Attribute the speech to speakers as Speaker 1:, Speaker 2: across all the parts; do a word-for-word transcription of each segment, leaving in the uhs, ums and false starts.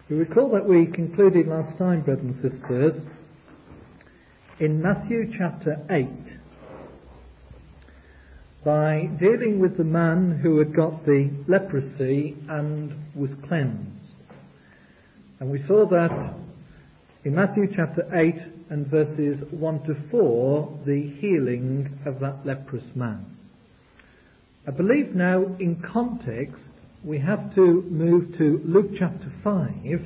Speaker 1: You recall that we concluded last time, brothers and sisters, in Matthew chapter eight, by dealing with the man who had got the leprosy and was cleansed. And we saw that in Matthew chapter eight and verses one to four, the healing of that leprous man. I believe now in context we have to move to Luke chapter five,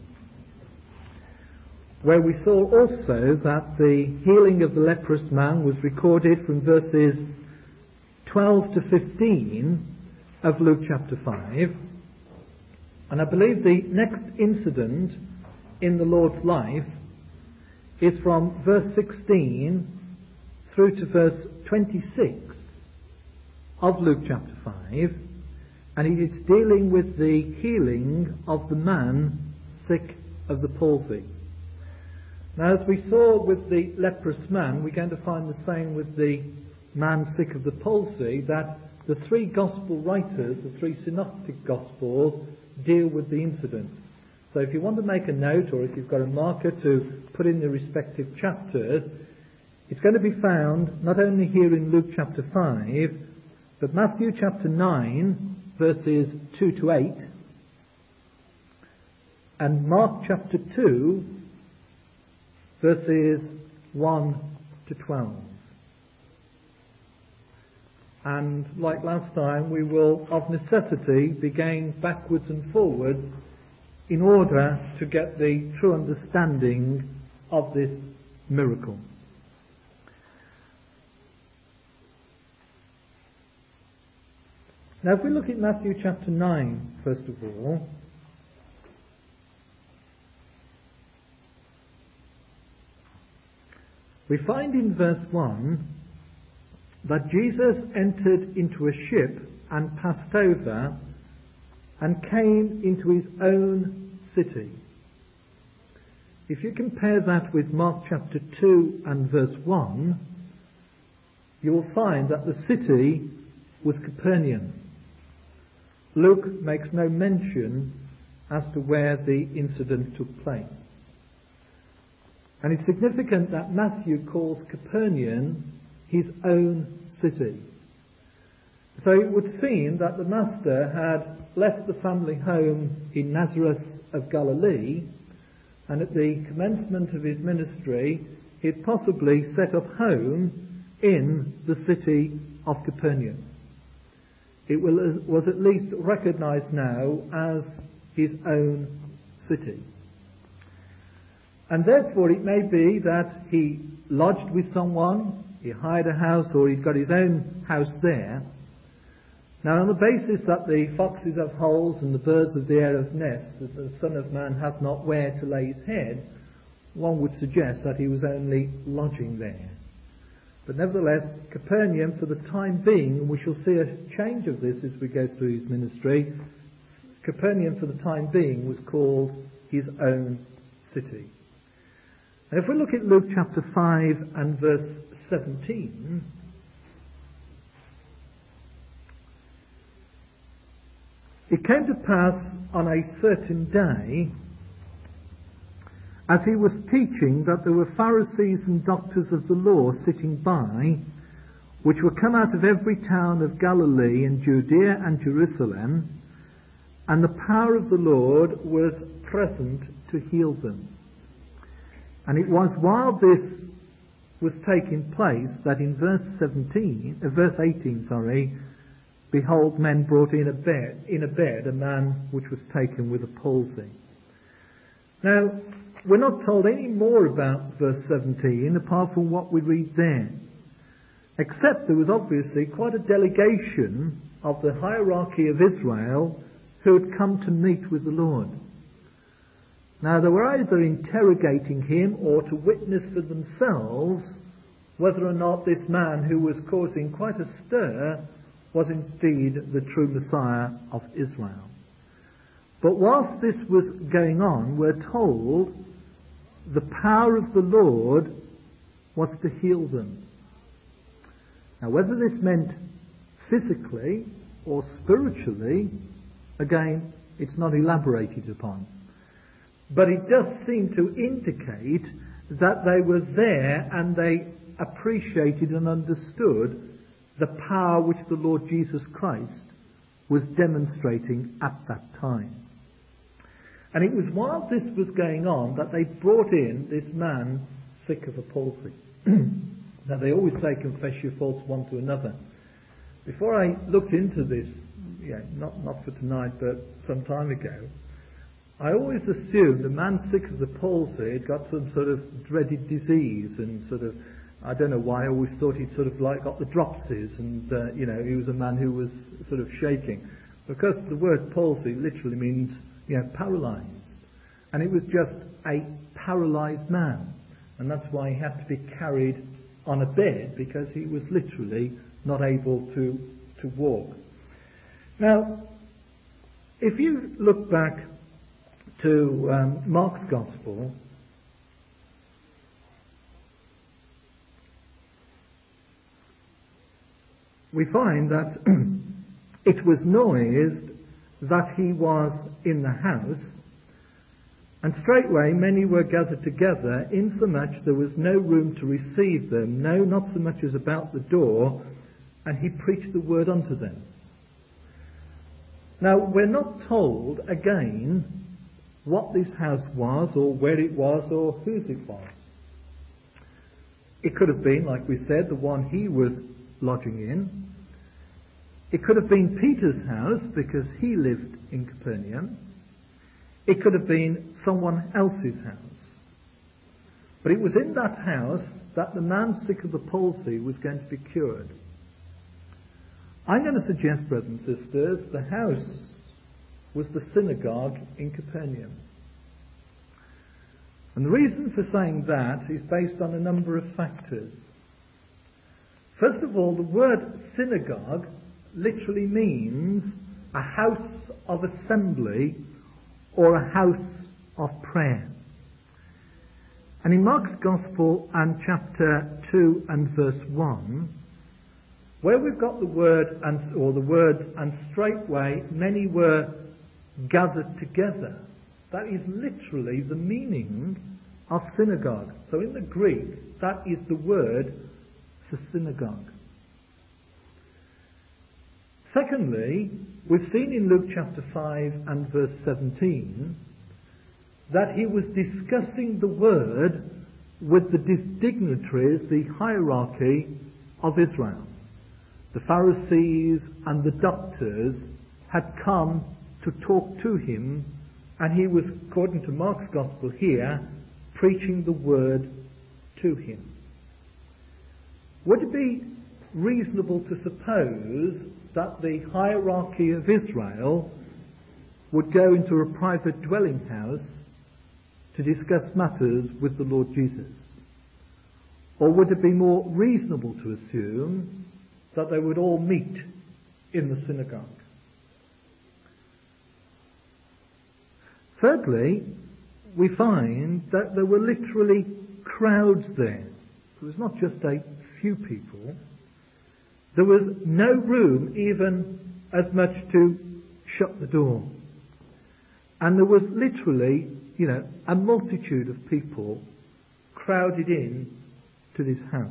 Speaker 1: where we saw also that the healing of the leprous man was recorded from verses twelve to fifteen of Luke chapter five. And I believe the next incident in the Lord's life is from verse sixteen through to verse twenty-six of Luke chapter five, and it is dealing with the healing of the man sick of the palsy. Now, as we saw with the leprous man, we're going to find the same with the man sick of the palsy, that the three gospel writers, the three synoptic gospels, deal with the incident. So if you want to make a note, or if you've got a marker to put in the respective chapters, it's going to be found not only here in Luke chapter five, but Matthew chapter nine, verses two to eight, and Mark chapter two, verses one to twelve. And like last time, we will of necessity be going backwards and forwards in order to get the true understanding of this miracle. Now, if we look at Matthew chapter nine, first of all, we find in verse one that Jesus entered into a ship and passed over and came into his own city. If you compare that with Mark chapter two and verse one, you will find that the city was Capernaum. Luke makes no mention as to where the incident took place. And it's significant that Matthew calls Capernaum his own city. So it would seem that the Master had left the family home in Nazareth of Galilee, and at the commencement of his ministry, he had possibly set up home in the city of Capernaum. It was at least recognised now as his own city. And therefore it may be that he lodged with someone, he hired a house, or he'd got his own house there. Now, on the basis that the foxes have holes and the birds of the air have nests, that the Son of Man hath not where to lay his head, one would suggest that he was only lodging there. But nevertheless, Capernaum, for the time being, and we shall see a change of this as we go through his ministry, Capernaum for the time being was called his own city. And if we look at Luke chapter five and verse seventeen, it came to pass on a certain day, as he was teaching, that there were Pharisees and doctors of the law sitting by, which were come out of every town of Galilee and Judea and Jerusalem, and the power of the Lord was present to heal them. And it was while this was taking place that in verse seventeen, uh, verse eighteen, sorry, behold, men brought in a bed, in a bed a man which was taken with a palsy. Now, we're not told any more about verse seventeen apart from what we read there, except there was obviously quite a delegation of the hierarchy of Israel who had come to meet with the Lord. Now, they were either interrogating him or to witness for themselves whether or not this man who was causing quite a stir was indeed the true Messiah of Israel. But whilst this was going on, we're told the power of the Lord was to heal them. Now, whether this meant physically or spiritually, again, it's not elaborated upon. but it does seem to indicate that they were there and they appreciated and understood the power which the Lord Jesus Christ was demonstrating at that time. And it was while this was going on that they brought in this man sick of a palsy. Now they always say confess your faults one to another. Before I looked into this, yeah, not, not for tonight but some time ago, I always assumed the man sick of the palsy had got some sort of dreaded disease and sort of, I don't know why, I always thought he'd sort of like got the dropsies and, uh, you know, he was a man who was sort of shaking. Because the word palsy literally means, you know, paralysed. And it was just a paralysed man. And that's why he had to be carried on a bed, because he was literally not able to, to walk. Now, if you look back to um, Mark's Gospel, we find that it was noised that he was in the house, and straightway many were gathered together, insomuch there was no room to receive them, no, not so much as about the door, and he preached the word unto them. Now, we're not told, again, what this house was, or where it was, or whose it was. It could have been, like we said, the one he was lodging in. It could have been Peter's house, because he lived in Capernaum. It could have been someone else's house. But it was in that house that the man sick of the palsy was going to be cured. I'm going to suggest, brothers and sisters, the house was the synagogue in Capernaum. And the reason for saying that is based on a number of factors. First of all, the word synagogue literally means a house of assembly or a house of prayer. And in Mark's Gospel and chapter two and verse one, where we've got the word and, or the words, and straightway many were gathered together, that is literally the meaning of synagogue. So in the Greek, that is the word for synagogue. Secondly, we've seen in Luke chapter five and verse seventeen that he was discussing the word with the dignitaries, the hierarchy of Israel. The Pharisees and the doctors had come to talk to him, and he was, according to Mark's Gospel here, preaching the word to him. Would it be reasonable to suppose that the hierarchy of Israel would go into a private dwelling house to discuss matters with the Lord Jesus? Or would it be more reasonable to assume that they would all meet in the synagogue? Thirdly, we find that there were literally crowds there. It was not just a few people. There was no room even as much to shut the door. And there was literally, you know, a multitude of people crowded in to this house.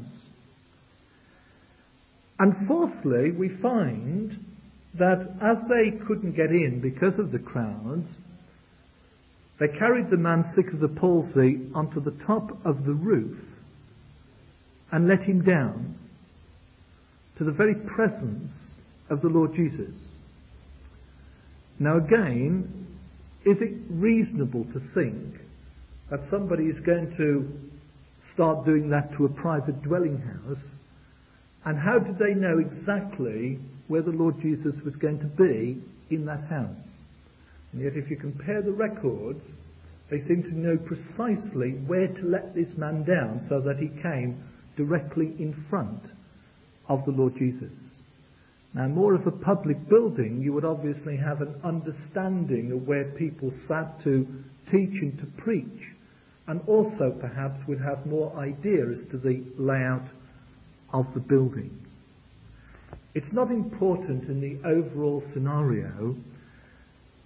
Speaker 1: And fourthly, we find that as they couldn't get in because of the crowds, they carried the man sick of the palsy onto the top of the roof and let him down to the very presence of the Lord Jesus. Now again, is it reasonable to think that somebody is going to start doing that to a private dwelling house? And how did they know exactly where the Lord Jesus was going to be in that house? And yet if you compare the records, they seem to know precisely where to let this man down so that he came directly in front of the Lord Jesus. Now, more of a public building, you would obviously have an understanding of where people sat to teach and to preach, and also perhaps would have more idea as to the layout of the building. It's not important in the overall scenario,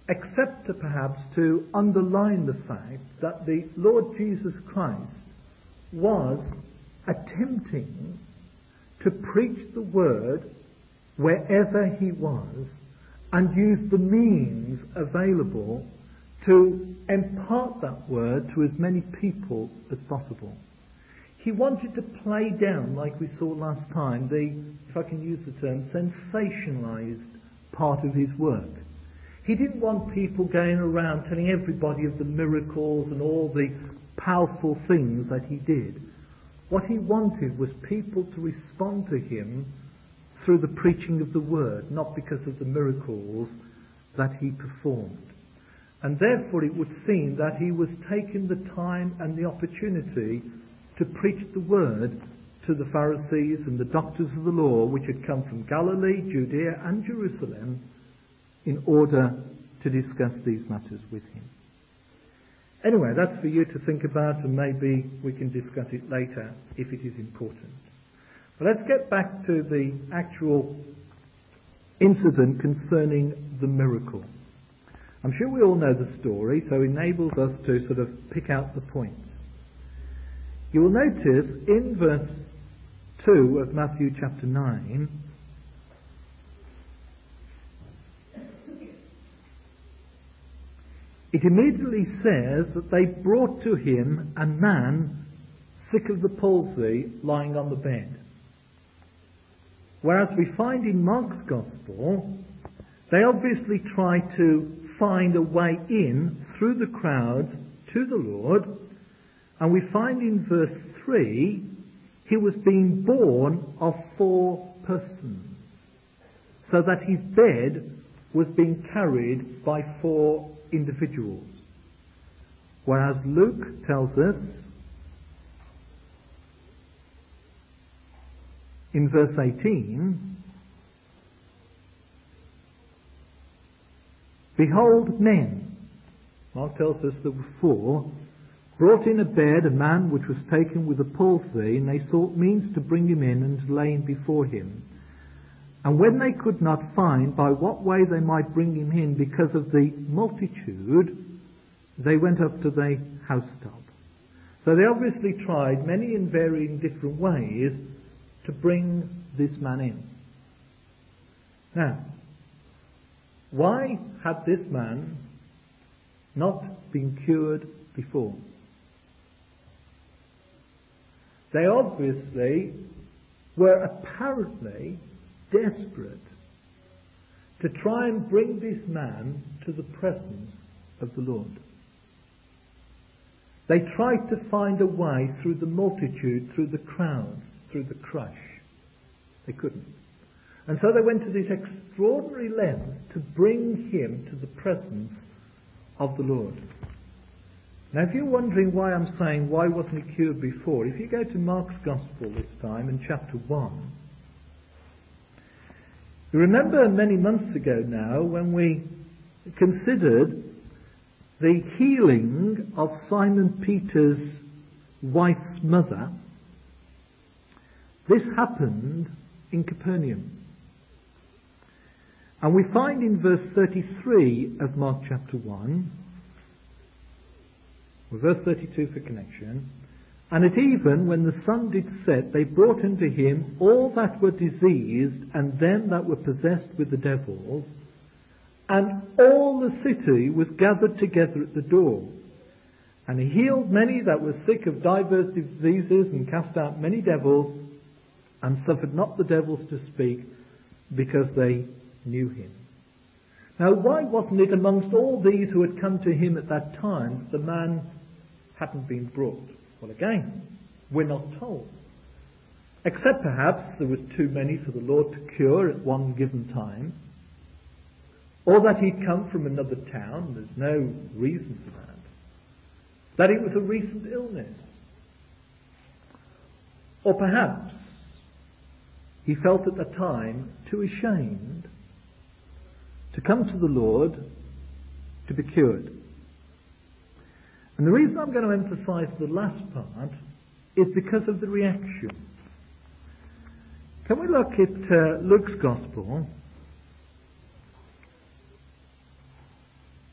Speaker 1: except to perhaps to underline the fact that the Lord Jesus Christ was attempting to preach the word wherever he was and use the means available to impart that word to as many people as possible. He wanted to play down, like we saw last time, the, if I can use the term, sensationalized part of his work. He didn't want people going around telling everybody of the miracles and all the powerful things that he did. What he wanted was people to respond to him through the preaching of the word, not because of the miracles that he performed. And therefore it would seem that he was taking the time and the opportunity to preach the word to the Pharisees and the doctors of the law, which had come from Galilee, Judea and Jerusalem, in order to discuss these matters with him. Anyway, that's for you to think about, and maybe we can discuss it later if it is important. But let's get back to the actual incident concerning the miracle. I'm sure we all know the story, so it enables us to sort of pick out the points. You will notice in verse two of Matthew chapter nine, it immediately says that they brought to him a man sick of the palsy lying on the bed. Whereas we find in Mark's Gospel, they obviously try to find a way in through the crowd to the Lord, and we find in verse three, he was being borne of four persons, so that his bed was being carried by four individuals. Whereas Luke tells us in verse eighteen, behold men, Mark tells us there were four, brought in a bed a man which was taken with a palsy, and they sought means to bring him in and to lay him before him. And when they could not find by what way they might bring him in because of the multitude, they went up to the housetop. So they obviously tried many and varying different ways to bring this man in. Now, why had this man not been cured before? They obviously were apparently desperate to try and bring this man to the presence of the Lord. They tried to find a way through the multitude, through the crowds, through the crush. They couldn't. And so they went to this extraordinary length to bring him to the presence of the Lord. Now, if you're wondering why I'm saying why wasn't he cured before, if you go to Mark's Gospel this time in chapter one, you remember many months ago now when we considered the healing of Simon Peter's wife's mother. This happened in Capernaum. And we find in verse thirty-three of Mark chapter one, or verse thirty-two for connection, and at even when the sun did set, they brought unto him all that were diseased and them that were possessed with the devils, and all the city was gathered together at the door. And he healed many that were sick of divers diseases, and cast out many devils, and suffered not the devils to speak, because they knew him. Now, why wasn't it amongst all these who had come to him at that time the man hadn't been brought? Well, again, we're not told. Except perhaps there was too many for the Lord to cure at one given time, or that he'd come from another town. There's no reason for that. That it was a recent illness. Or perhaps he felt at the time too ashamed to come to the Lord to be cured. And the reason I'm going to emphasize the last part is because of the reaction. Can we look at uh, Luke's Gospel?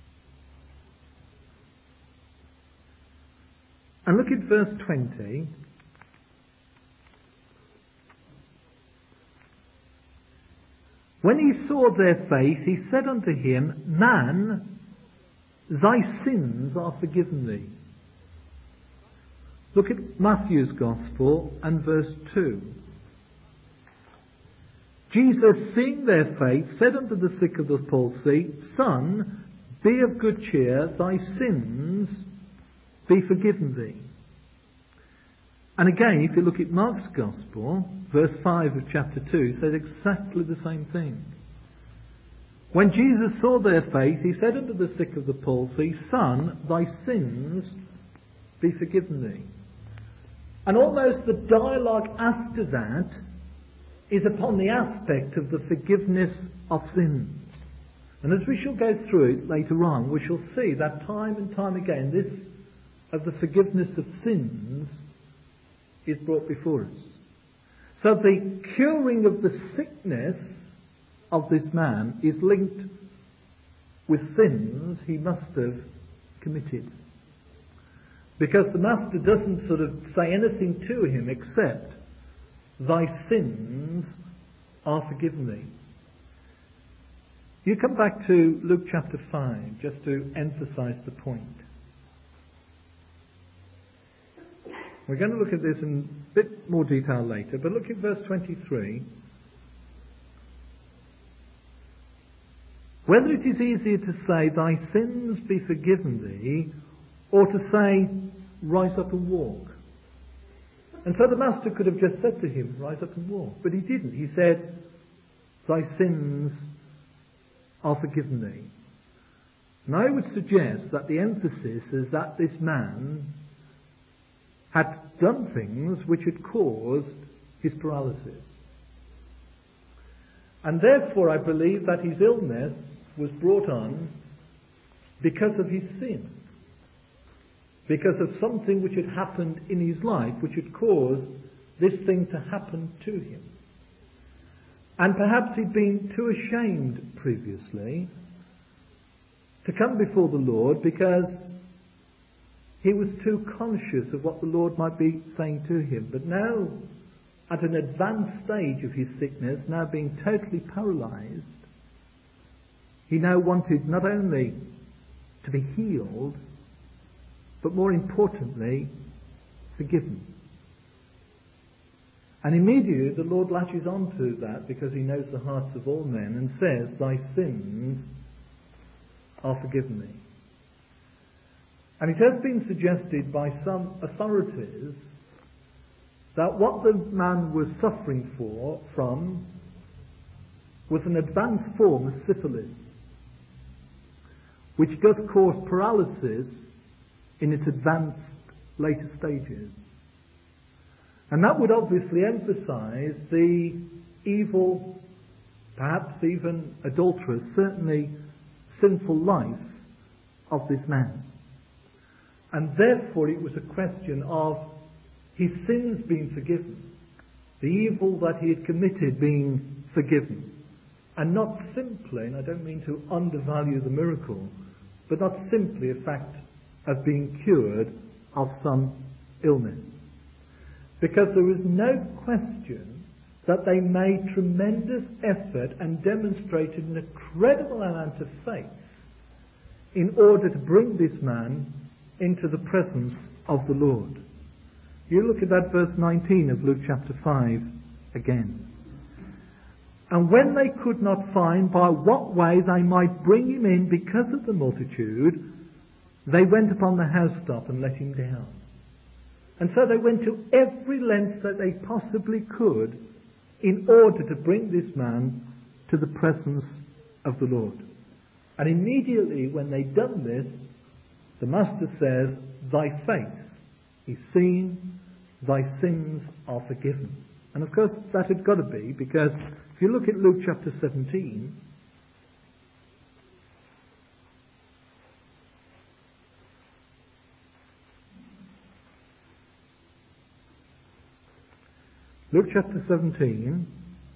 Speaker 1: And look at verse twenty. When he saw their faith, he said unto him, Man, thy sins are forgiven thee. Look at Matthew's Gospel and verse two. Jesus, seeing their faith, said unto the sick of the palsy, Son, be of good cheer, thy sins be forgiven thee. And again, if you look at Mark's Gospel, verse five of chapter two, says exactly the same thing. When Jesus saw their faith, he said unto the sick of the palsy, Son, thy sins be forgiven thee. And almost the dialogue after that is upon the aspect of the forgiveness of sins. And as we shall go through it later on, we shall see that time and time again this of the forgiveness of sins is brought before us. So the curing of the sickness of this man is linked with sins he must have committed. Because the master doesn't sort of say anything to him except, thy sins are forgiven thee. You come back to Luke chapter five, just to emphasize the point. We're going to look at this in a bit more detail later, but look at verse twenty-three. Whether it is easier to say, thy sins be forgiven thee, or to say, rise up and walk. And so the master could have just said to him, rise up and walk. But he didn't. He said, thy sins are forgiven thee. And I would suggest that the emphasis is that this man had done things which had caused his paralysis. And therefore I believe that his illness was brought on because of his sin. Because of something which had happened in his life which had caused this thing to happen to him. And perhaps he'd been too ashamed previously to come before the Lord because he was too conscious of what the Lord might be saying to him. But now, at an advanced stage of his sickness, now being totally paralysed, he now wanted not only to be healed, but more importantly, forgiven. And immediately the Lord latches on to that because he knows the hearts of all men and says, thy sins are forgiven thee. And it has been suggested by some authorities that what the man was suffering for from was an advanced form of syphilis, which does cause paralysis in its advanced later stages. And that would obviously emphasize the evil, perhaps even adulterous, certainly sinful life of this man. And therefore it was a question of his sins being forgiven, the evil that he had committed being forgiven. And not simply, and I don't mean to undervalue the miracle, but not simply a fact of being cured of some illness. Because there is no question that they made tremendous effort and demonstrated an incredible amount of faith in order to bring this man into the presence of the Lord. You look at that verse nineteen of Luke chapter five again. And when they could not find by what way they might bring him in because of the multitude, they went upon the housetop and let him down. And so they went to every length that they possibly could in order to bring this man to the presence of the Lord. And immediately when they'd done this, the master says, thy faith is seen, thy sins are forgiven. And of course that had got to be, because if you look at Luke chapter seventeen, Luke chapter seventeen,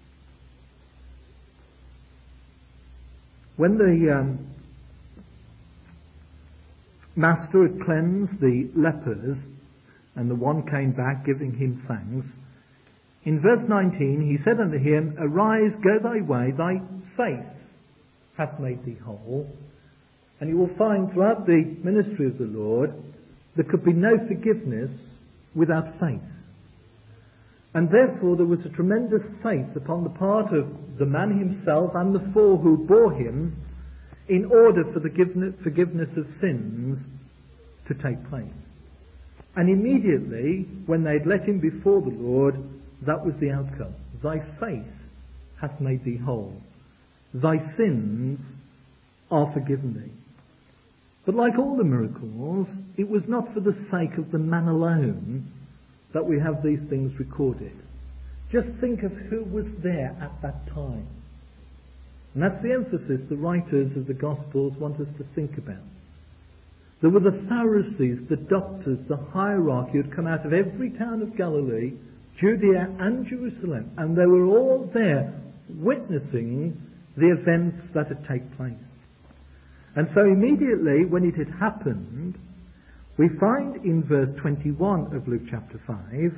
Speaker 1: when the um, master had cleansed the lepers and the one came back giving him thanks. In verse nineteen, he said unto him, Arise, go thy way, thy faith hath made thee whole. And you will find throughout the ministry of the Lord, there could be no forgiveness without faith. And therefore there was a tremendous faith upon the part of the man himself and the four who bore him in order for the forgiveness of sins to take place. And immediately, when they had led him before the Lord, that was the outcome. Thy faith hath made thee whole. Thy sins are forgiven thee. But like all the miracles, it was not for the sake of the man alone that we have these things recorded. Just think of who was there at that time. And that's the emphasis the writers of the Gospels want us to think about. There were the Pharisees, the doctors, the hierarchy who had come out of every town of Galilee, Judea and Jerusalem, and they were all there witnessing the events that had taken place. And so immediately when it had happened, we find in verse twenty-one of Luke chapter five,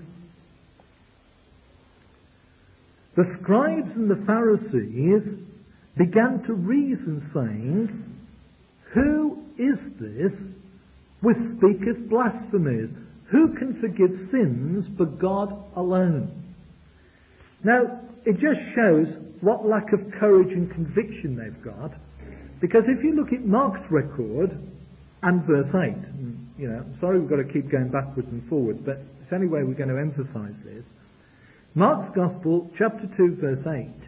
Speaker 1: the scribes and the Pharisees began to reason, saying, Who is this which speaketh blasphemies? Who can forgive sins but God alone? Now, it just shows what lack of courage and conviction they've got. Because if you look at Mark's record and verse eight, and, you know, sorry we've got to keep going backwards and forwards, but it's any way we're going to emphasise this. Mark's Gospel, chapter two, verse eight.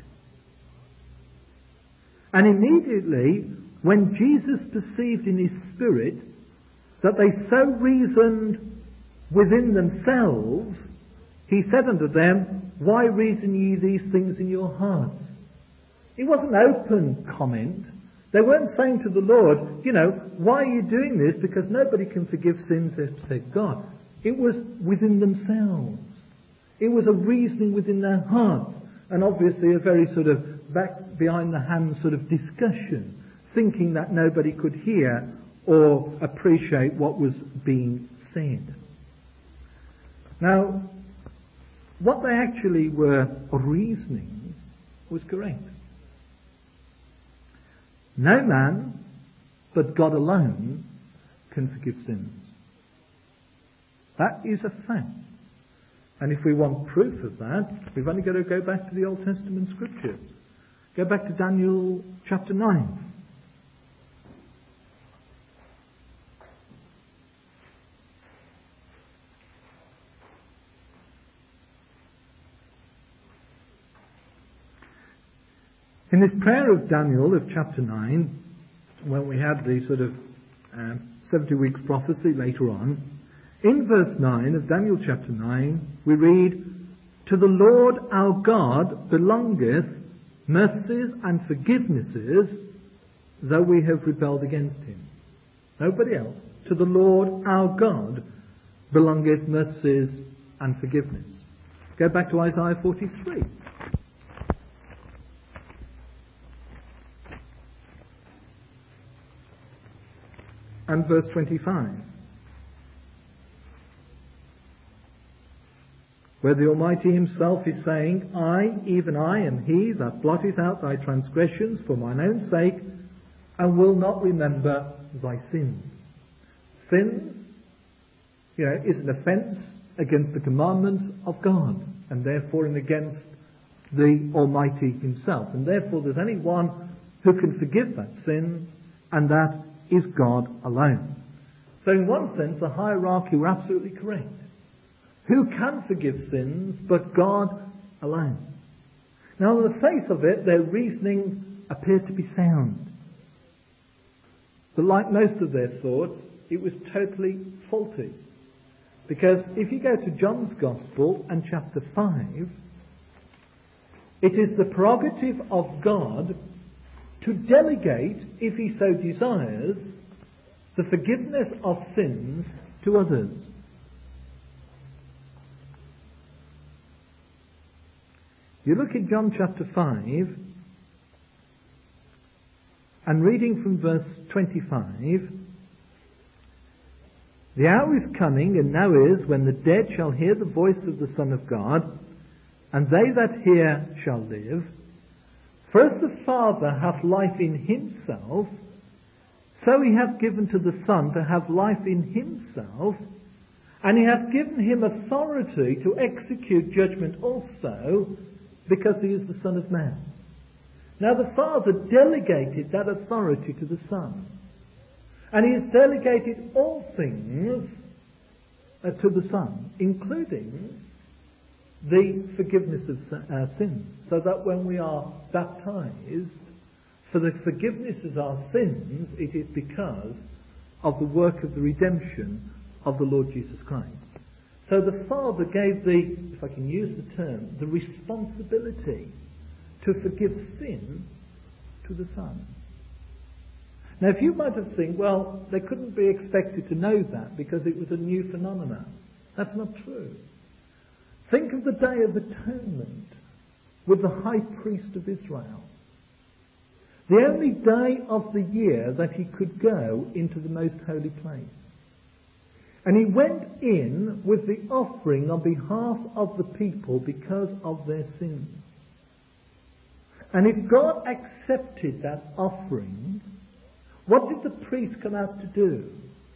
Speaker 1: And immediately, when Jesus perceived in his spirit that they so reasoned within themselves, he said unto them, Why reason ye these things in your hearts? It wasn't open comment. They weren't saying to the Lord, you know, why are you doing this? Because nobody can forgive sins except God. It was within themselves. It was a reasoning within their hearts. And obviously a very sort of back behind the hand sort of discussion, thinking that nobody could hear or appreciate what was being said. Now, what they actually were reasoning was correct. No man, but God alone, can forgive sins. That is a fact. And if we want proof of that, we've only got to go back to the Old Testament scriptures. Go back to Daniel chapter nine. In this prayer of Daniel of chapter nine, when we had the sort of uh, seventy weeks prophecy later on, in verse nine of Daniel chapter nine, we read, To the Lord our God belongeth mercies and forgivenesses, though we have rebelled against him. Nobody else. To the Lord our God belongeth mercies and forgiveness. Go back to Isaiah forty-three. And verse twenty-five, where the Almighty himself is saying, I, even I, am he that blotteth out thy transgressions for mine own sake, and will not remember thy sins. Sins, you know, is an offence against the commandments of God, and therefore and against the Almighty himself. And therefore there's only one who can forgive that sin, and that is God alone. So in one sense, the hierarchy were absolutely correct. Who can forgive sins but God alone? Now, on the face of it, their reasoning appeared to be sound. But like most of their thoughts, it was totally faulty. Because if you go to John's Gospel and chapter five, it is the prerogative of God to delegate, if he so desires, the forgiveness of sins to others. You look at John chapter five, and reading from verse twenty-five, The hour is coming, and now is, when the dead shall hear the voice of the Son of God, and they that hear shall live. For as the Father hath life in himself, so he hath given to the Son to have life in himself, and he hath given him authority to execute judgment also, because he is the Son of Man. Now the Father delegated that authority to the Son. And he has delegated all things uh, to the Son, including the forgiveness of our sins. So that when we are baptized, for the forgiveness of our sins, it is because of the work of the redemption of the Lord Jesus Christ. So the Father gave the, if I can use the term, the responsibility to forgive sin to the Son. Now, if you might have think, well, they couldn't be expected to know that because it was a new phenomenon. That's not true. Think of the Day of Atonement with the high priest of Israel. The only day of the year that he could go into the most holy place. And he went in with the offering on behalf of the people because of their sins. And if God accepted that offering, what did the priest come out to do?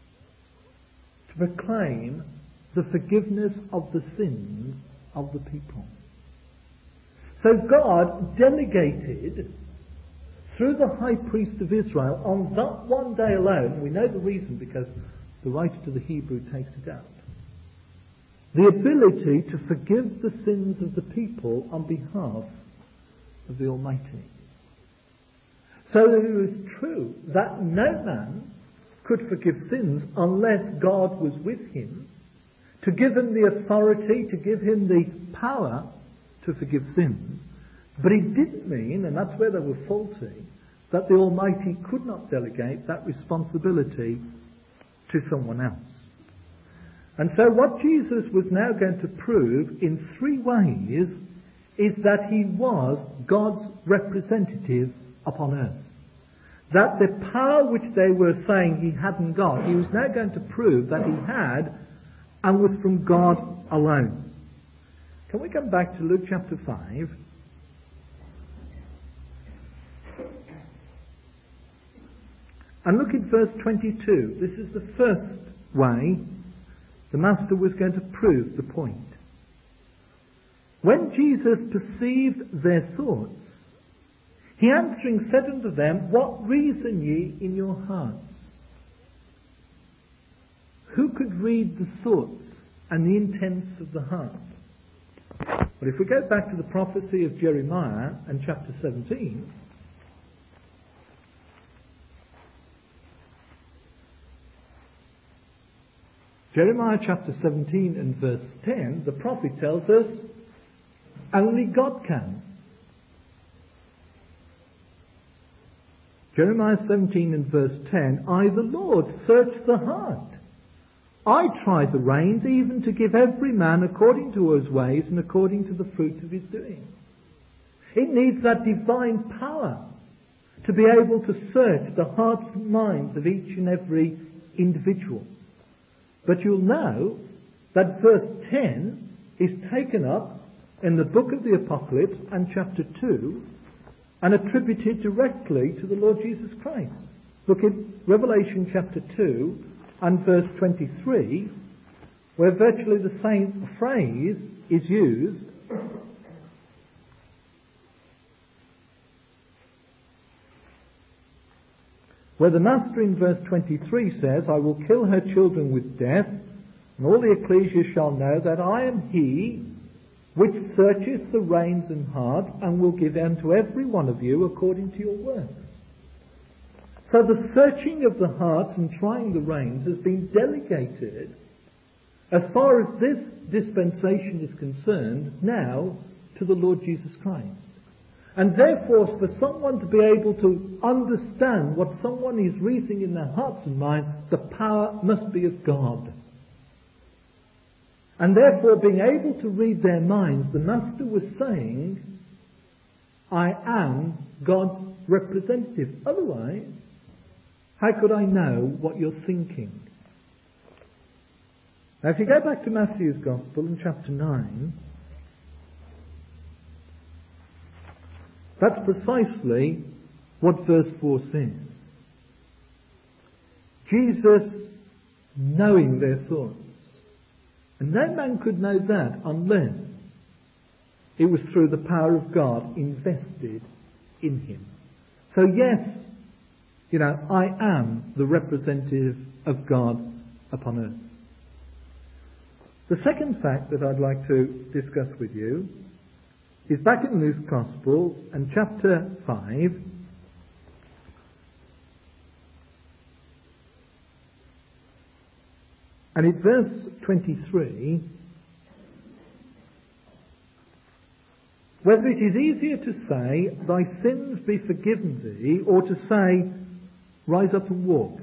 Speaker 1: To proclaim the forgiveness of the sins of the people. So God delegated through the high priest of Israel on that one day alone, we know the reason because the writer to the Hebrew takes it out, the ability to forgive the sins of the people on behalf of the Almighty. So that it was true that no man could forgive sins unless God was with him, to give him the authority, to give him the power to forgive sins. But it didn't mean, and that's where they were faulty, that the Almighty could not delegate that responsibility to someone else. And so what Jesus was now going to prove in three ways is that he was God's representative upon earth. That the power which they were saying he hadn't got, he was now going to prove that he had and was from God alone. Can we come back to Luke chapter five? And look at verse twenty-two. This is the first way the Master was going to prove the point. When Jesus perceived their thoughts, he answering said unto them, What reason ye in your hearts? Who could read the thoughts and the intents of the heart? But if we go back to the prophecy of Jeremiah and chapter seventeen, Jeremiah chapter seventeen and verse ten, the prophet tells us, only God can. Jeremiah seventeen and verse ten, I, the Lord, search the heart. I try the reins, even to give every man according to his ways and according to the fruit of his doing. It needs that divine power to be able to search the hearts and minds of each and every individual. But you'll know that verse ten is taken up in the book of the Apocalypse and chapter two and attributed directly to the Lord Jesus Christ. Look at Revelation chapter two and verse twenty-three, where virtually the same phrase is used. Where the Master in verse twenty-three says, I will kill her children with death, and all the ecclesia shall know that I am he which searcheth the reins and hearts, and will give unto every one of you according to your works. So the searching of the hearts and trying the reins has been delegated, as far as this dispensation is concerned, now to the Lord Jesus Christ. And therefore, for someone to be able to understand what someone is reasoning in their hearts and mind, the power must be of God. And therefore, being able to read their minds, the Master was saying, I am God's representative. Otherwise, how could I know what you're thinking? Now if you go back to Matthew's Gospel in chapter nine, that's precisely what verse four says. Jesus knowing their thoughts. And no man could know that unless it was through the power of God invested in him. So yes, you know, I am the representative of God upon earth. The second fact that I'd like to discuss with you is back in Luke's Gospel and chapter five. And in verse twenty-three, whether it is easier to say, thy sins be forgiven thee, or to say, rise up and walk.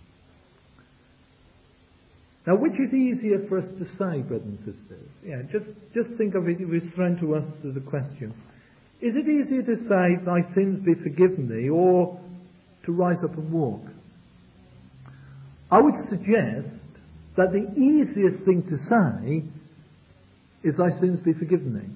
Speaker 1: Now, which is easier for us to say, brothers and sisters? Yeah, just, just think of it, it was thrown to us as a question. Is it easier to say, thy sins be forgiven thee, or to rise up and walk? I would suggest that the easiest thing to say is, thy sins be forgiven thee.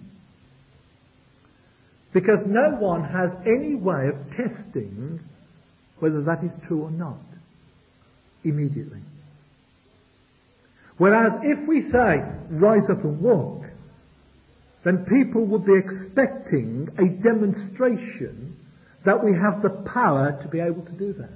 Speaker 1: Because no one has any way of testing whether that is true or not immediately. Whereas if we say, rise up and walk, then people would be expecting a demonstration that we have the power to be able to do that.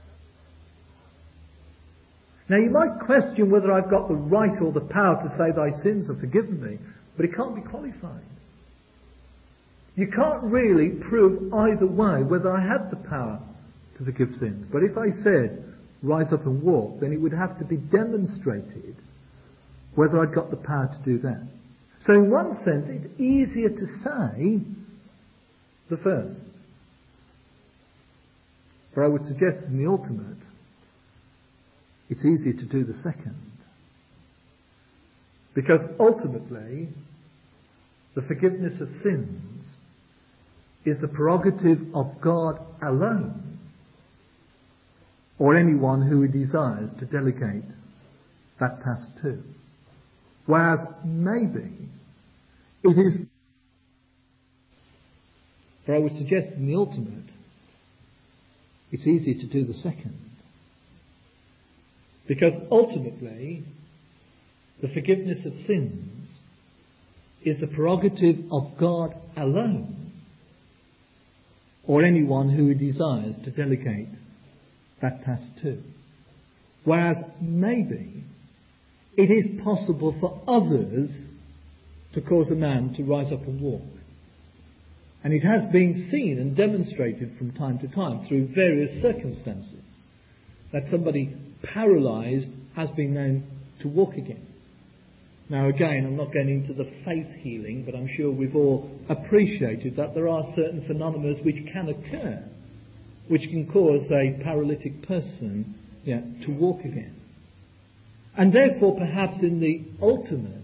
Speaker 1: Now you might question whether I've got the right or the power to say thy sins are forgiven thee, but it can't be qualified. You can't really prove either way whether I have the power to forgive sins. But if I said, rise up and walk, then it would have to be demonstrated whether I'd got the power to do that. So in one sense, it's easier to say the first. But I would suggest in the ultimate, it's easier to do the second. Because ultimately, the forgiveness of sins is the prerogative of God alone, or anyone who he desires to delegate that task to. Whereas maybe it is, but I would suggest in the ultimate, it's easier to do the second. Because ultimately, the forgiveness of sins is the prerogative of God alone, or anyone who he desires to delegate that task to. Whereas maybe it is possible for others to cause a man to rise up and walk. And it has been seen and demonstrated from time to time through various circumstances that somebody paralysed has been known to walk again. Now again, I'm not going into the faith healing, but I'm sure we've all appreciated that there are certain phenomena which can occur, which can cause a paralytic person yeah, to walk again. And therefore, perhaps in the ultimate,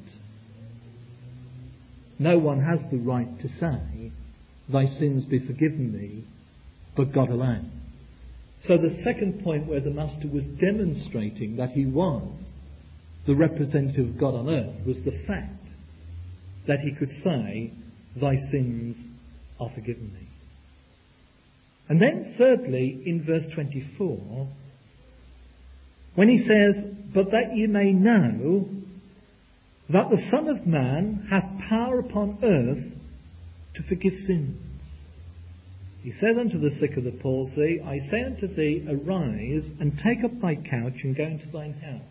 Speaker 1: no one has the right to say, thy sins be forgiven thee, but God alone. So the second point where the Master was demonstrating that he was the representative of God on earth was the fact that he could say, thy sins are forgiven thee. And then thirdly, in verse twenty-four, when he says, but that ye may know that the Son of Man hath power upon earth to forgive sins. He said unto the sick of the palsy, I say unto thee, arise, and take up thy couch, and go into thine house.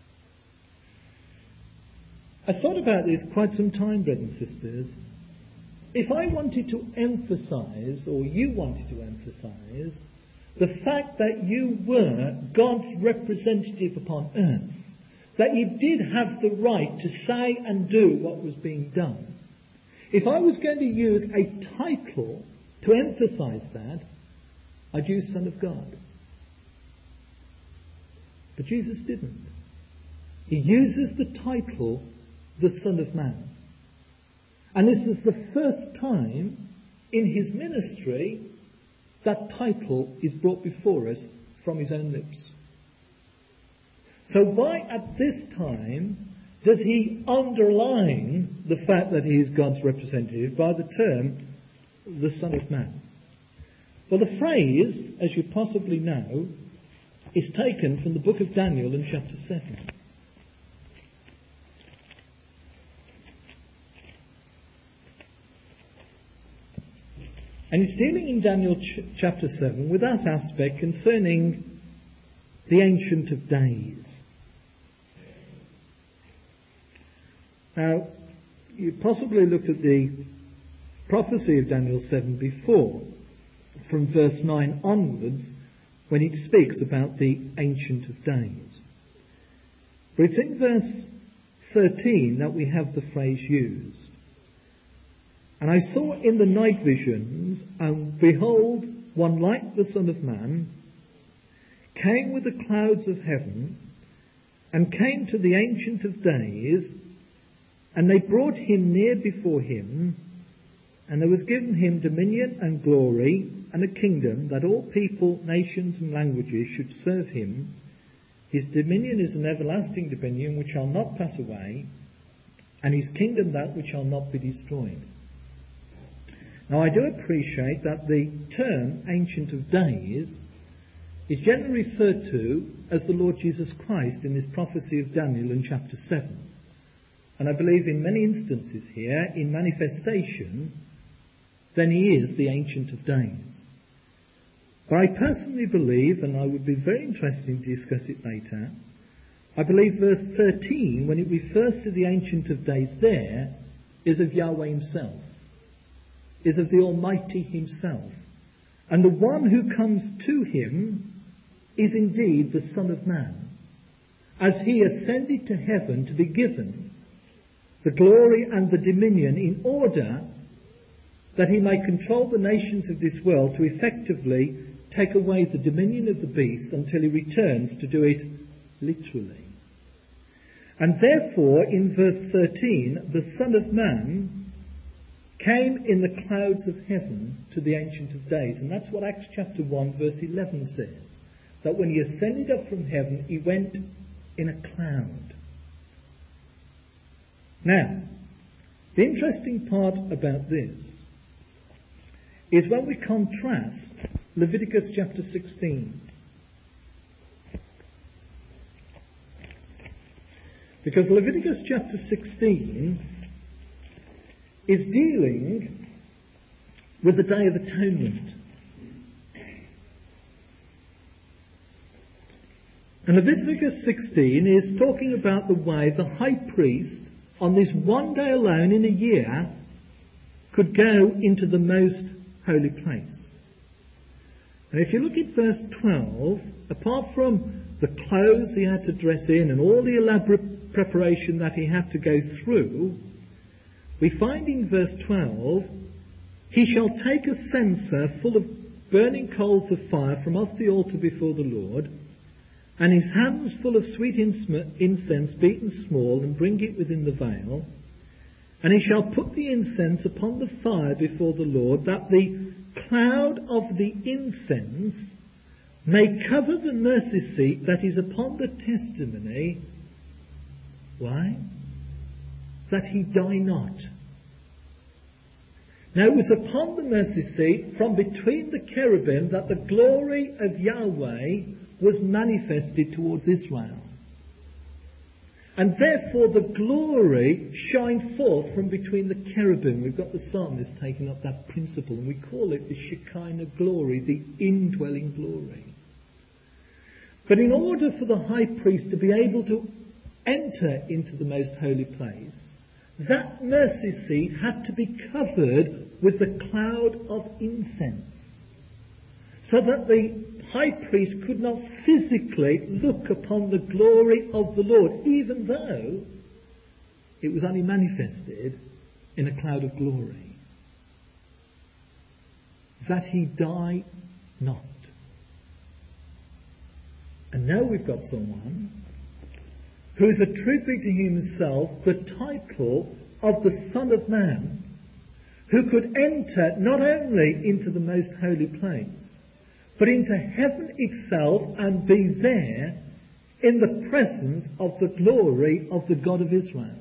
Speaker 1: I thought about this quite some time, brothers and sisters. If I wanted to emphasize, or you wanted to emphasize, the fact that you were God's representative upon earth, that you did have the right to say and do what was being done, if I was going to use a title to emphasize that, I'd use Son of God. But Jesus didn't. He uses the title, the Son of Man. And this is the first time in his ministry that title is brought before us from his own lips. So why at this time does he underline the fact that he is God's representative by the term, the Son of Man? Well, the phrase, as you possibly know, is taken from the book of Daniel in chapter seven. And it's dealing in Daniel ch- chapter seven with that aspect concerning the Ancient of Days. Now, you possibly looked at the prophecy of Daniel seven before, from verse nine onwards, when it speaks about the Ancient of Days. But it's in verse thirteen that we have the phrase used. And I saw in the night visions, and behold, one like the Son of Man, came with the clouds of heaven, and came to the Ancient of Days, and they brought him near before him, and there was given him dominion and glory and a kingdom, that all people, nations and languages should serve him. His dominion is an everlasting dominion which shall not pass away, and his kingdom that which shall not be destroyed. Now, I do appreciate that the term Ancient of Days is generally referred to as the Lord Jesus Christ in this prophecy of Daniel in chapter seven. And I believe in many instances here, in manifestation, then he is the Ancient of Days. But I personally believe, and I would be very interested to discuss it later, I believe verse thirteen, when it refers to the Ancient of Days there, is of Yahweh himself, is of the Almighty himself. And the one who comes to him is indeed the Son of Man, as he ascended to heaven to be given the glory and the dominion in order that he may control the nations of this world to effectively take away the dominion of the beast until he returns to do it literally. And therefore, in verse thirteen, the Son of Man came in the clouds of heaven to the Ancient of Days. And that's what Acts chapter one verse eleven says. That when he ascended up from heaven, he went in a cloud. Now, the interesting part about this is when we contrast Leviticus chapter sixteen. Because Leviticus chapter sixteen is dealing with the Day of Atonement. And Leviticus sixteen is talking about the way the high priest, on this one day alone in a year, could go into the most holy place. And if you look at verse twelve, apart from the clothes he had to dress in and all the elaborate preparation that he had to go through, we find in verse twelve, he shall take a censer full of burning coals of fire from off the altar before the Lord, and his hands full of sweet incense beaten small, and bring it within the veil. And he shall put the incense upon the fire before the Lord, that the cloud of the incense may cover the mercy seat that is upon the testimony. Why? That he die not. Now it was upon the mercy seat from between the cherubim that the glory of Yahweh was manifested towards Israel. And therefore the glory shined forth from between the cherubim. We've got the psalmist taking up that principle, and we call it the Shekinah glory, the indwelling glory. But in order for the high priest to be able to enter into the most holy place, that mercy seat had to be covered with the cloud of incense, so that the high priest could not physically look upon the glory of the Lord, even though it was only manifested in a cloud of glory. That he die not. And now we've got someone who is attributing to himself the title of the Son of Man, who could enter not only into the most holy place, but into heaven itself and be there in the presence of the glory of the God of Israel.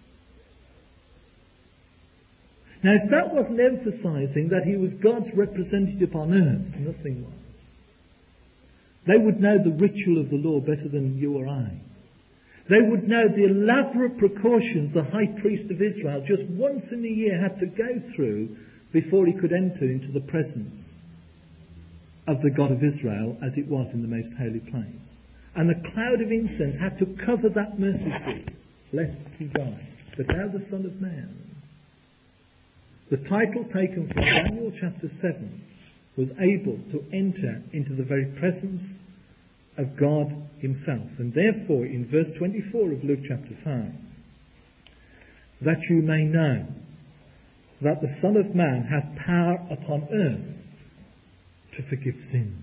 Speaker 1: Now, if that wasn't emphasizing that he was God's representative on earth, nothing was. They would know the ritual of the law better than you or I. They would know the elaborate precautions the high priest of Israel just once in a year had to go through before he could enter into the presence of the God of Israel as it was in the most holy place. And the cloud of incense had to cover that mercy seat, lest he die. But now the Son of Man, the title taken from Daniel chapter seven, was able to enter into the very presence of God himself. And therefore, in verse twenty-four of Luke chapter five, that you may know that the Son of Man hath power upon earth to forgive sins.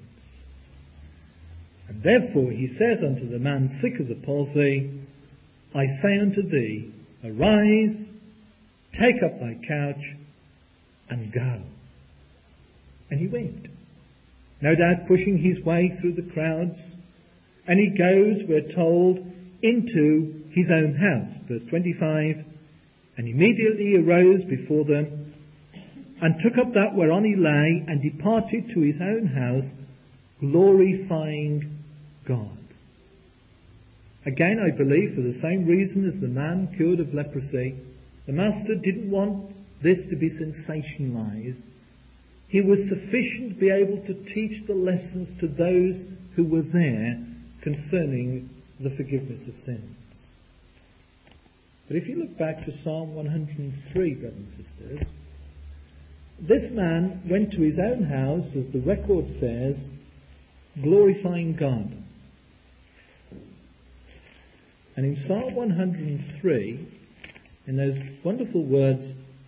Speaker 1: And therefore he says unto the man sick of the palsy, I say unto thee, arise, take up thy couch, and go. And he went, no doubt pushing his way through the crowds. And he goes, we're told, into his own house. Verse twenty-five, and immediately arose before them, and took up that whereon he lay, and departed to his own house, glorifying God. Again, I believe, for the same reason as the man cured of leprosy, the Master didn't want this to be sensationalized. He was sufficient to be able to teach the lessons to those who were there concerning the forgiveness of sins. But if you look back to Psalm one hundred three, brothers and sisters, this man went to his own house, as the record says, glorifying God. And in Psalm one hundred three, in those wonderful words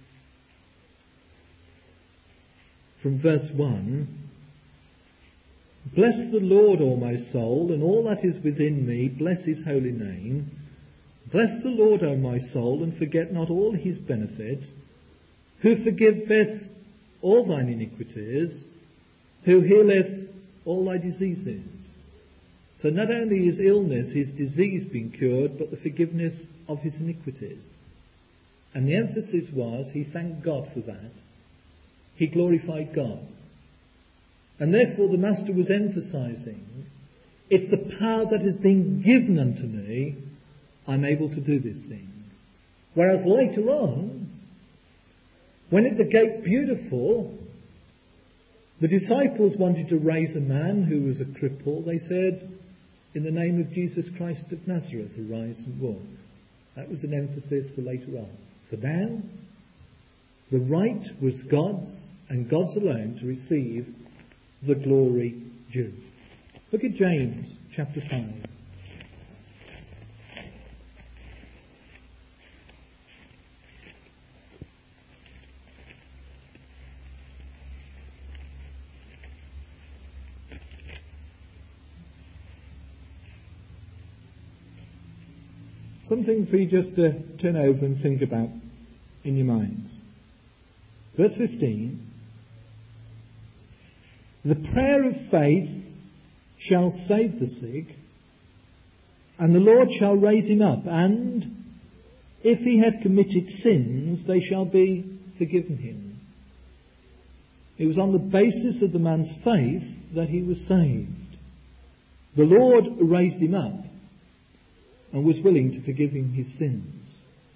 Speaker 1: from verse one, bless the Lord, O my soul, and all that is within me, bless his holy name. Bless the Lord, O my soul, and forget not all his benefits, who forgiveth all thine iniquities, who healeth all thy diseases. So not only his illness, his disease being cured, but the forgiveness of his iniquities. And the emphasis was, he thanked God for that. He glorified God. And therefore the Master was emphasizing, it's the power that has been given unto me, I'm able to do this thing. Whereas later on, when at the gate Beautiful, the disciples wanted to raise a man who was a cripple, they said, in the name of Jesus Christ of Nazareth, arise and walk. That was an emphasis for later on. For now, the right was God's, and God's alone, to receive the glory due. Look at James chapter five. Something for you just to turn over and think about in your minds. Verse fifteen. The prayer of faith shall save the sick, and the Lord shall raise him up, and if he had committed sins, they shall be forgiven him. It was on the basis of the man's faith that he was saved. The Lord raised him up and was willing to forgive him his sins.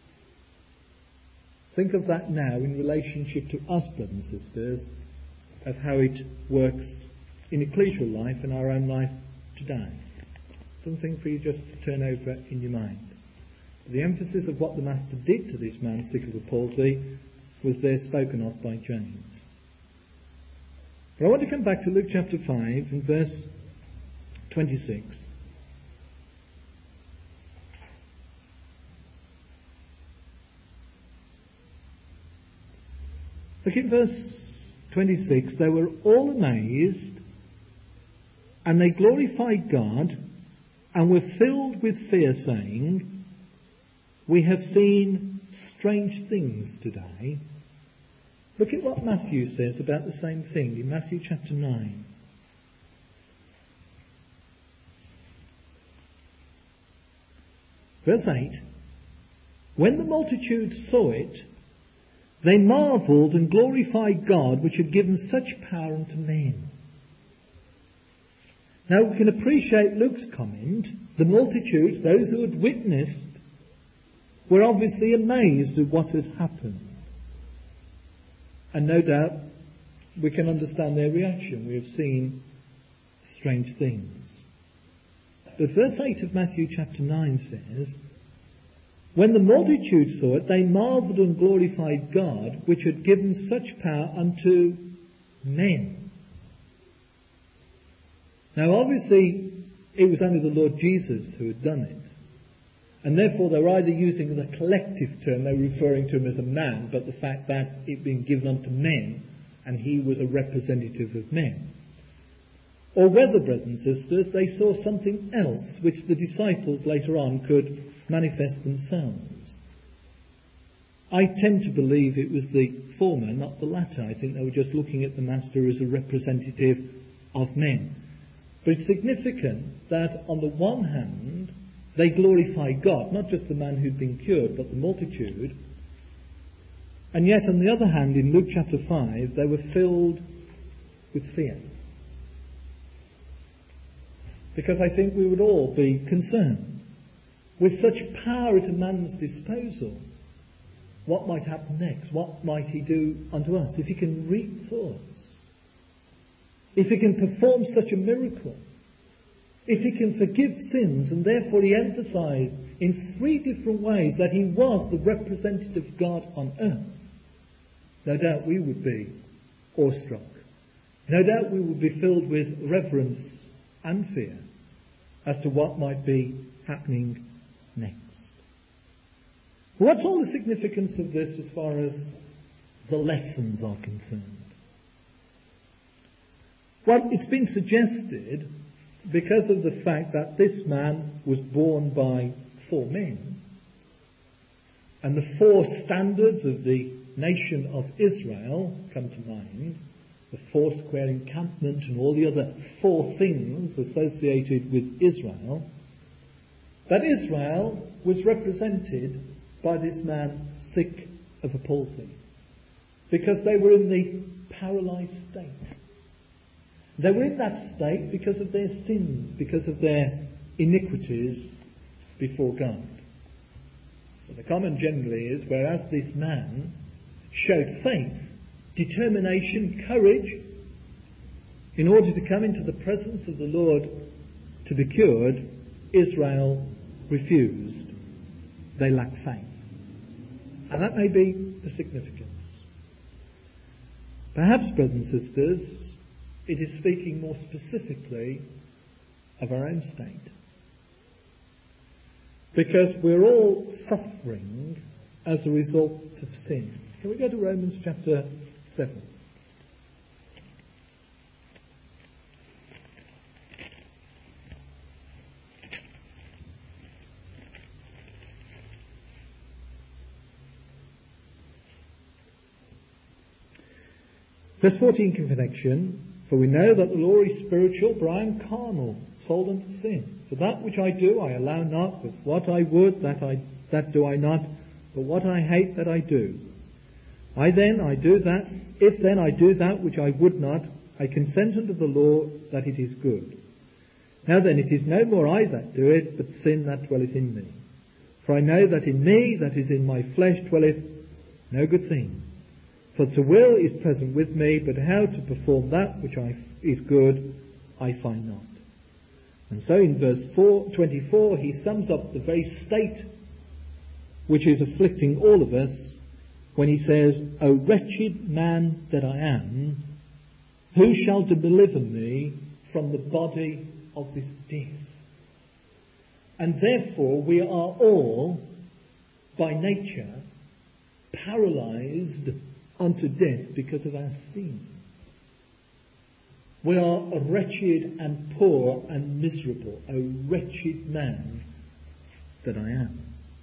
Speaker 1: Think of that now in relationship to us, brothers and sisters, of how it works in ecclesial life and our own life today. Something for you just to turn over in your mind. The emphasis of what the Master did to this man sick of the palsy was there spoken of by James. But I want to come back to Luke chapter five and verse twenty-six. Look at verse twenty-six. They were all amazed, and they glorified God, and were filled with fear, saying, we have seen strange things today. Look at what Matthew says about the same thing in Matthew chapter nine. Verse eight. When the multitude saw it, they marvelled and glorified God, which had given such power unto men. Now we can appreciate Luke's comment. The multitudes, those who had witnessed, were obviously amazed at what had happened. And no doubt we can understand their reaction. We have seen strange things. But verse eight of Matthew chapter nine says, when the multitude saw it, they marvelled and glorified God, which had given such power unto men. Now obviously it was only the Lord Jesus who had done it. And therefore they're either using the collective term, they're referring to him as a man, but the fact that it being given unto men, and he was a representative of men. Or whether, brothers and sisters, they saw something else which the disciples later on could manifest themselves. I tend to believe it was the former, not the latter. I think they were just looking at the Master as a representative of men. But it's significant that on the one hand, they glorified God, not just the man who'd been cured, but the multitude. And yet, on the other hand, in Luke chapter five, they were filled with fear. Because I think we would all be concerned. With such power at a man's disposal, what might happen next? What might he do unto us? If he can reap thoughts, if he can perform such a miracle, if he can forgive sins, and therefore he emphasized in three different ways that he was the representative of God on earth, no doubt we would be awestruck. No doubt we would be filled with reverence and fear as to what might be happening next. What's all the significance of this as far as the lessons are concerned? Well, it's been suggested because of the fact that this man was born by four men, and the four standards of the nation of Israel come to mind, the four square encampment and all the other four things associated with Israel, that Israel was represented by this man sick of a palsy, because they were in the paralysed state. They were in that state because of their sins, because of their iniquities before God. But the common generally is, whereas this man showed faith, determination, courage, in order to come into the presence of the Lord to be cured, Israel refused. They lacked faith. And that may be the significance. Perhaps, brothers and sisters, it is speaking more specifically of our own state. Because we're all suffering as a result of sin. Can we go to Romans chapter seven? Verse fourteen in connection, for we know that the law is spiritual, but I am carnal, sold unto sin. For that which I do I allow not, but what I would, that I that do I not, but what I hate, that I do. I then, I do that, if then I do that which I would not, I consent unto the law that it is good. Now then, it is no more I that do it, but sin that dwelleth in me. For I know that in me, that is in my flesh, dwelleth no good thing. For to will is present with me, but how to perform that which I, is good, I find not. And so in verse four, twenty-four, he sums up the very state which is afflicting all of us when he says, O wretched man that I am, who shall deliver me from the body of this death? And therefore we are all, by nature, paralyzed unto death because of our sin. We are wretched and poor and miserable, a wretched man that I am.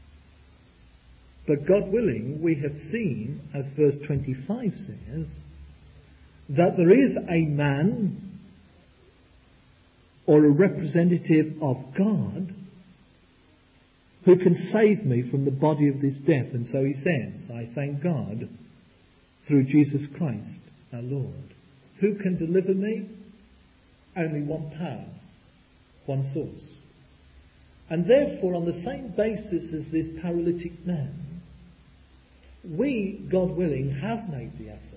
Speaker 1: But God willing, we have seen, as verse twenty-five says, that there is a man or a representative of God who can save me from the body of this death? And so he says, I thank God through Jesus Christ our Lord. Who can deliver me? Only one power, one source. And therefore, on the same basis as this paralytic man, we, God willing, have made the effort.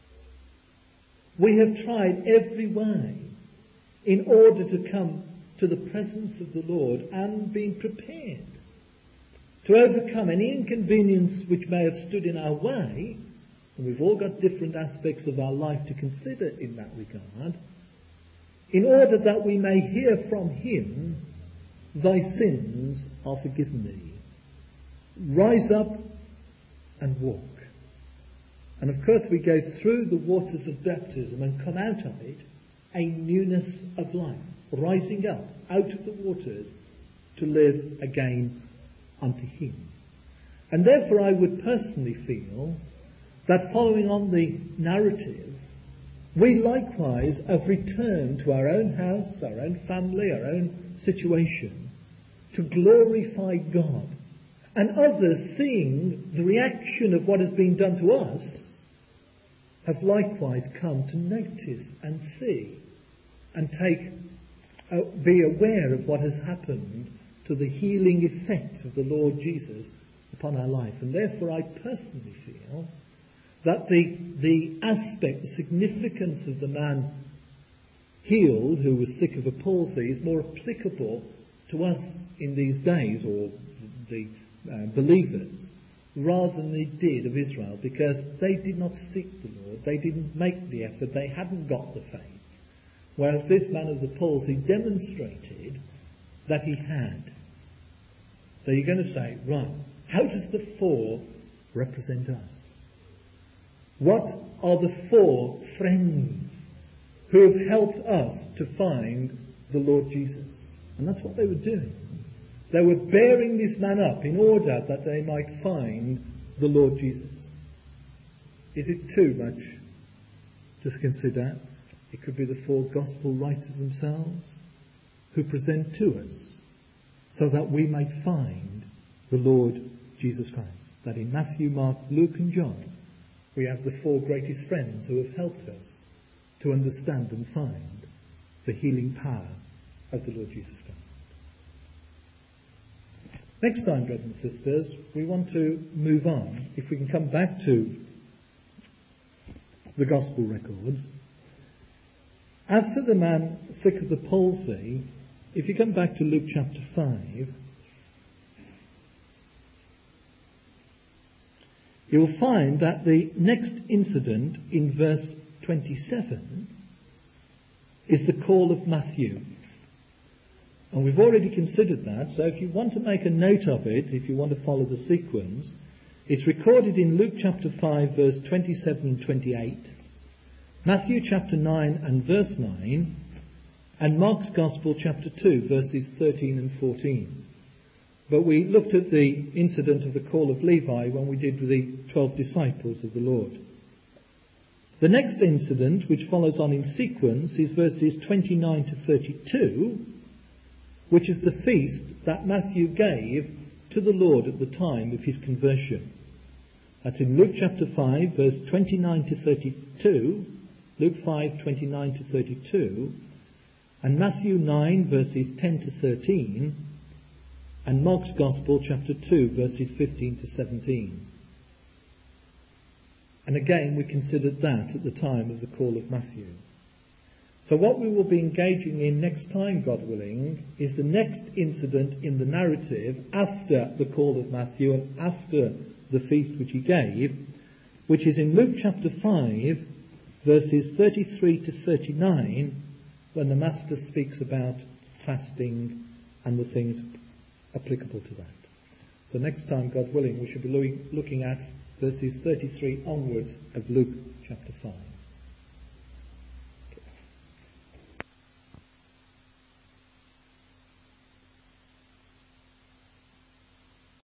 Speaker 1: We have tried every way in order to come to the presence of the Lord and been prepared to overcome any inconvenience which may have stood in our way. And we've all got different aspects of our life to consider in that regard, in order that we may hear from him, thy sins are forgiven thee. Rise up and walk. And of course we go through the waters of baptism and come out of it a newness of life, rising up out of the waters to live again unto him. And therefore I would personally feel that following on the narrative, we likewise have returned to our own house, our own family, our own situation, to glorify God. And others, seeing the reaction of what has been done to us, have likewise come to notice and see and take, uh, be aware of what has happened to the healing effect of the Lord Jesus upon our life. And therefore I personally feel that the, the aspect, the significance of the man healed who was sick of a palsy is more applicable to us in these days, or the uh, believers, rather than they did of Israel, because they did not seek the Lord, they didn't make the effort, they hadn't got the faith. Whereas this man of the palsy demonstrated that he had. So you're going to say, right, how does the four represent us? What are the four friends who have helped us to find the Lord Jesus? And that's what they were doing. They were bearing this man up in order that they might find the Lord Jesus. Is it too much to consider? It could be the four gospel writers themselves who present to us so that we might find the Lord Jesus Christ. That in Matthew, Mark, Luke and John, we have the four greatest friends who have helped us to understand and find the healing power of the Lord Jesus Christ. Next time, brothers and sisters, we want to move on. If we can come back to the Gospel records. After the man sick of the palsy, if you come back to Luke chapter five, you'll find that the next incident in verse twenty-seven is the call of Matthew. And we've already considered that, so if you want to make a note of it, if you want to follow the sequence, it's recorded in Luke chapter five, verse twenty-seven and twenty-eight, Matthew chapter nine and verse nine, and Mark's Gospel chapter two, verses thirteen and fourteen. But we looked at the incident of the call of Levi when we did the twelve disciples of the Lord. The next incident, which follows on in sequence, is verses twenty-nine to thirty-two, which is the feast that Matthew gave to the Lord at the time of his conversion. That's in Luke chapter five, verse twenty-nine to thirty-two, Luke five, twenty-nine to thirty-two, and Matthew nine, verses ten to thirteen, and Mark's Gospel chapter two, verses fifteen to seventeen. And again, we considered that at the time of the call of Matthew. So what we will be engaging in next time, God willing, is the next incident in the narrative after the call of Matthew and after the feast which he gave, which is in Luke chapter five, verses thirty-three to thirty-nine, when the Master speaks about fasting and the things applicable to that. So next time, God willing, we should be looking at verses thirty-three onwards of Luke chapter five.